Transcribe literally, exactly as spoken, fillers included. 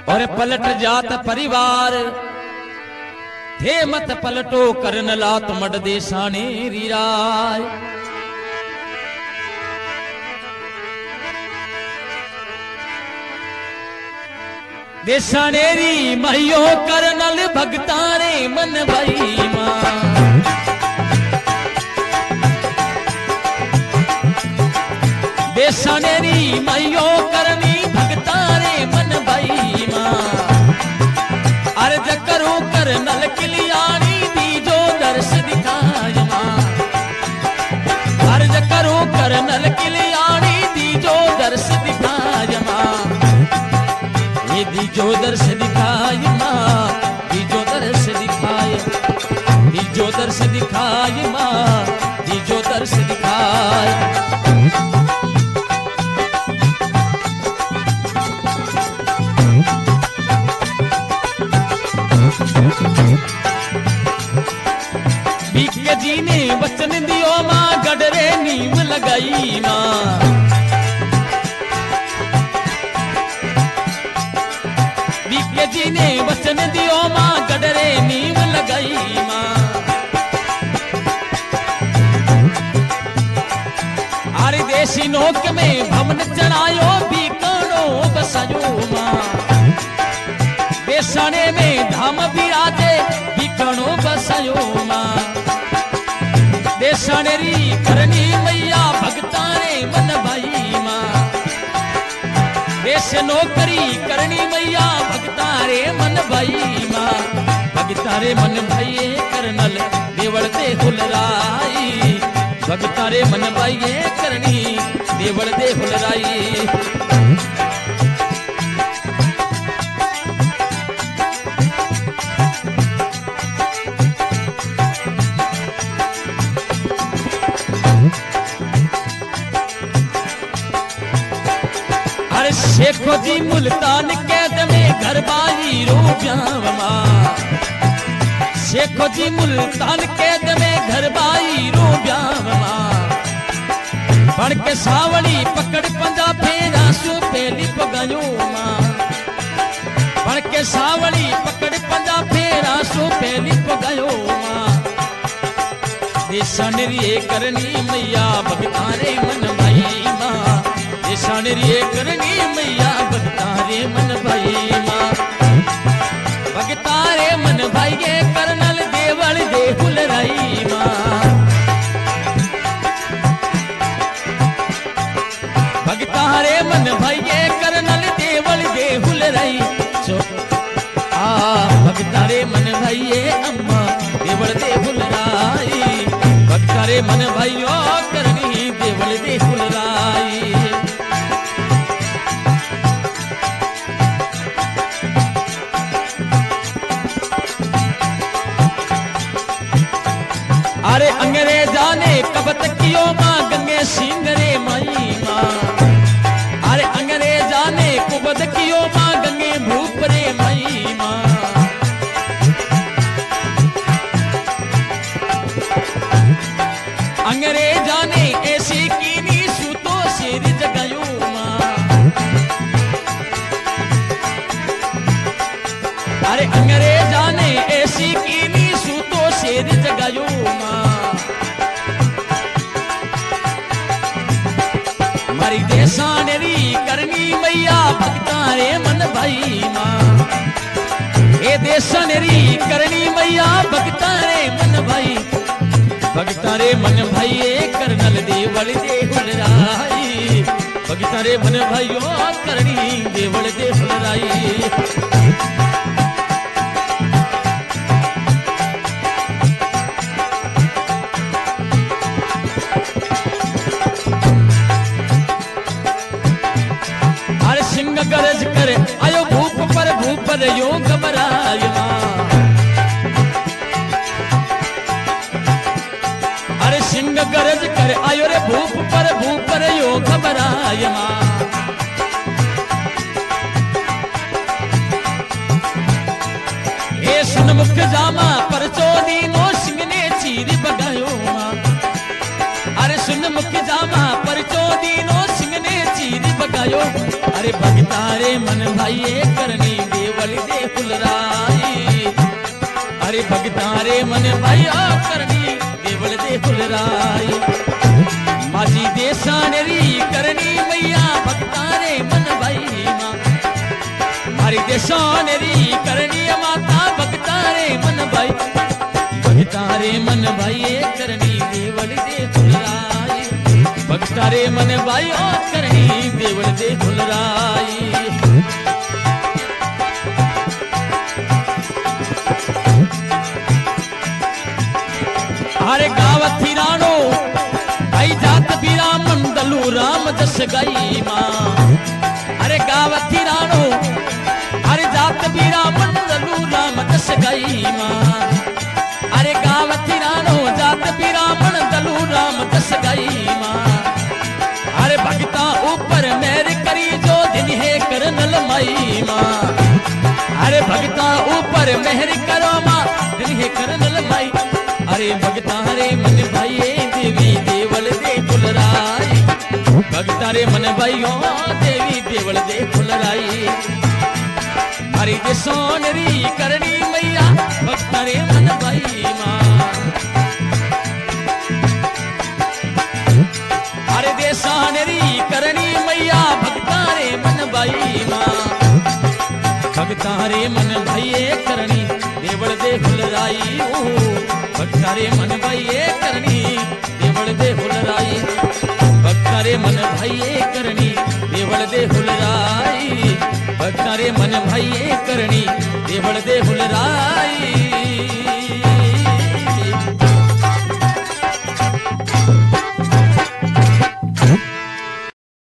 और पलट जात परिवार थे मत पलटो करन लात मड देशाने रीराय। देशानेरी महियो करनल भगतारे मन भई मां। देशानेरी महियो करनी भगतारे मन भई मां। अर्ज करो करनल किलियानी दीजो दर्श दिखाय मां। अर्ज करो करनल किलियानी दीजो दर्श दिखाय मां। दीजो दर्श दिखाय मां, दीजो दर्श दिखाय, दीजो दर्श दिखाय मां, दीजो दर्श दिखाय। बीके जी ने वचन दियो मां, गडरे नीम लगाई मां। बीके जी ने वचन दियो मां, गडरे नीम लगाई मां। आरे देसी नोक में भवन चढ़ायो, बीकानो बसायो मां। बेसाने में धाम बिराजे, बीकानो बसायो मां। देसानेरी करनी मैया भगतारे मन भाई मां। देश नौकरी करनी मैया भगतारे मन भाई मां। भगतारे मन भाई करनल देवल दे हुलराई। भगतारे मन भाई करनी देवल दे हुलराई। शेखो जी मुल्तान कैद में घर बाई रो ब्याव मां। शेखो जी मुल्तान कैद में घर बाई रो ब्याव मां। बड़ के सावड़ी पकड़ पंजा फेरा सो पहली पगायो मां। बड़ के सावड़ी पकड़ पंजा फेरा सो पहली पगायो मां। देशानेरी करनी मैया भगतारे मन भाई मां। देशानेरी करनी मैया भगतारे मन भाई मां। भगतारे मन भाई करनल देवल दे हुलराई मां। भगतारे मन भाई करनल देवल दे हुलराई। आ भगतारे मन भाई अम्मा देवल दे हुलराई। भगतारे मन भाइयो करनी देवल दे हुलराई। अरे अंग्रेजा ने कबत कियो मां, गंगे सिंगरे माई मां। अरे अंग्रेजा ने कुबत कियो मां, गंगे भूपरे माई मां। अंग्रेजा ने ऐसी कीनी सूतो सिर जगायो मां। अरे अंग्रेजा ने ऐसी कीनी सूतो सिर जगायो मां। मारी देशानेरी करनी मैया भगतारे मन भाई मां। ए देशानेरी करनी मैया भगतारे मन भाई। भगतारे मन भाई करनल देवल दे हुलराई। भगतारे मन भाइयो करनी देवल दे हुलराई। गरज कर आयो भूप पर भूप पर यो घबराय मां। अरे सिंह गरज कर आयो रे भूप पर भूप पर यो घबराय मां। ए सन्मुख जामा पर चोदी नो सिंह ने चीर बगायो मां। अरे सन्मुख जामा पर चोदी नो सिंह ने चीर बगायो अरे भगतारे मन भाई करनी देवल दे फुलराई। अरे भगतारे मन भाई करनी देवल दे फुलराई। माझी देशानेरी करनी मैया भगतारे मन भाई माँ। मारी देशानेरी करनी माता भगतारे मन भाई। भगतारे मन भाई करनी देवल दे फुलराई। भगतारे मन भाई करनी देवल दे फुलराई। अरे गाव थी राणो भाई जात बीरा मंडलू राम जस गई माँ। अरे गाव थी राणो अरे जात बीरा मंडलू राम जस गई माँ। अरे गाव थी राणो जात बीरा मंडलू राम जस गई माँ। अरे भगता ऊपर मेर करी जो दिन है करनल माई माँ। अरे भगता ऊपर मेहर करो माँ दिन है करनल माई। अरे भगतारे मन भाई देवी देवल दे फुलराई। भगतारे मन भाई देवी देवल दे फुलराई। अरे जे सोनरी करनी मैया भगतारे मन भाई माँ। अरे दे सोनरी करनी मैया भगतारे मन भाई माँ। भगतारे मन भाई करनी देवल दे फुलराई। भगतारे मन भाई करनी देवल दे फुलराई। भगतारे मन भाई करनी देवल दे फुलराई। भगतारे मन भाई करनी देवल दे फुलराई।